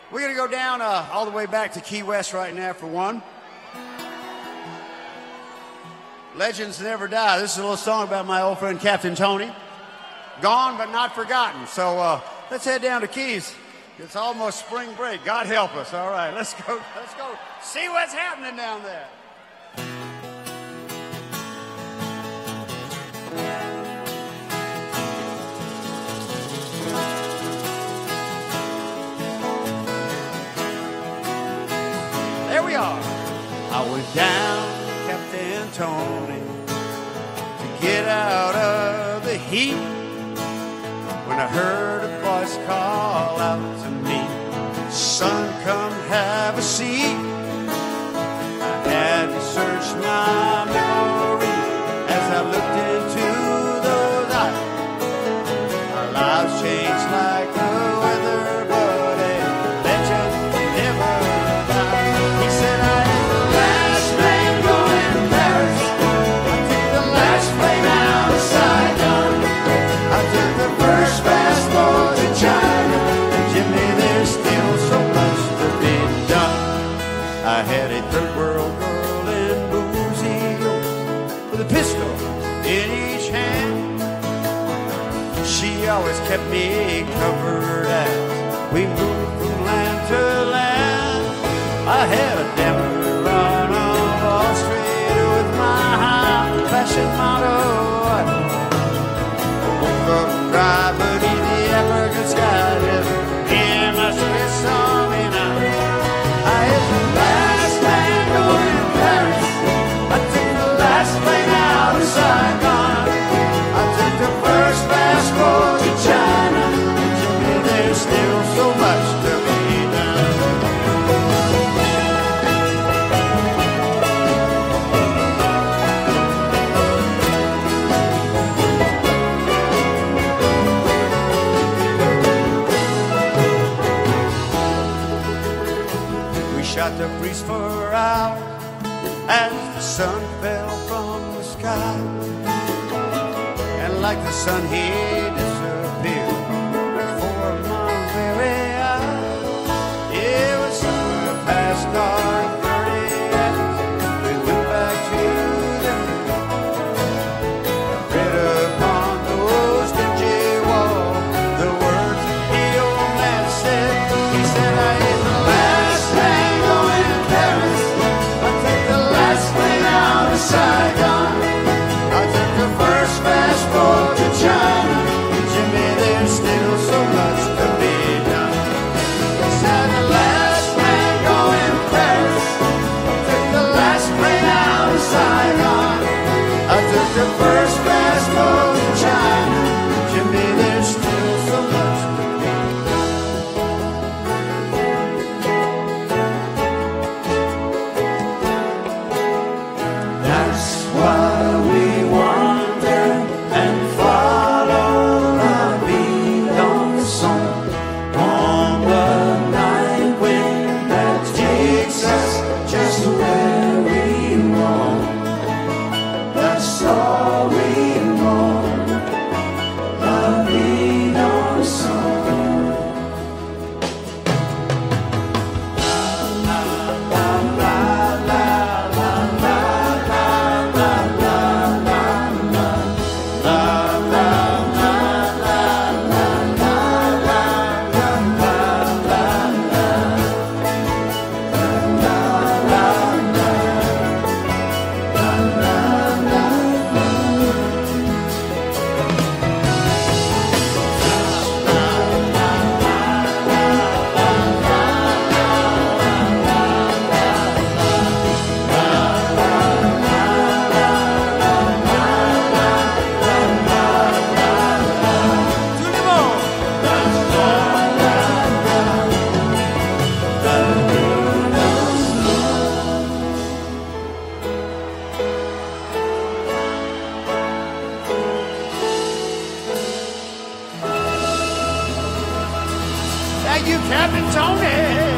We're going to go down all the way back to Key West right now for one. Legends never die. This is a little song about my old friend Captain Tony. Gone but not forgotten. So let's head down to Keys. It's almost spring break. God help us. All right, let's go see what's happening down there. There we are. I was down, Captain Tony, to get out of the heat, when I heard a voice call out to me, "Son, come have a seat." I had to search my memory as I looked into those eyes. Our lives changed like the weather, but a legend never died. He said, "I am the last man going to Paris. I took the last plane out of Saigon. I took the first passport to China. And Jimmy, there's still so much to be done." I had a third world girl in boozy Oaks with a pistol in each hand. She always kept me covered as we moved from land to land. I had a damper run on Wall Street with my high fashion motto. I woke up dry beneath the African sky, just in my sweet sunny night. I had the last man going to Paris. I took the last plane out of Saigon. I took the first passport to China. Jimmy, there's still so much to be done. We shot the breeze for hours as the sun fell from the sky, and like the sun he disappeared before my very eyes. It was somewhere past dark 38. We went back to the I read upon those dingy walls the words the old man said. He said, "I am the last man going to Paris. I took the last plane out of Saigon. I took the first passport to China. Jimmy, there's still so much to be done." He said, "The last man going to Paris. I took the last plane out of Saigon. I took the first passport to China. Jimmy, there's still so much to be done." That's why we wander and follow la vie dans son on the night wind that takes us just where we want. That's all we want. La vie dans son. Thank you, Captain Tony.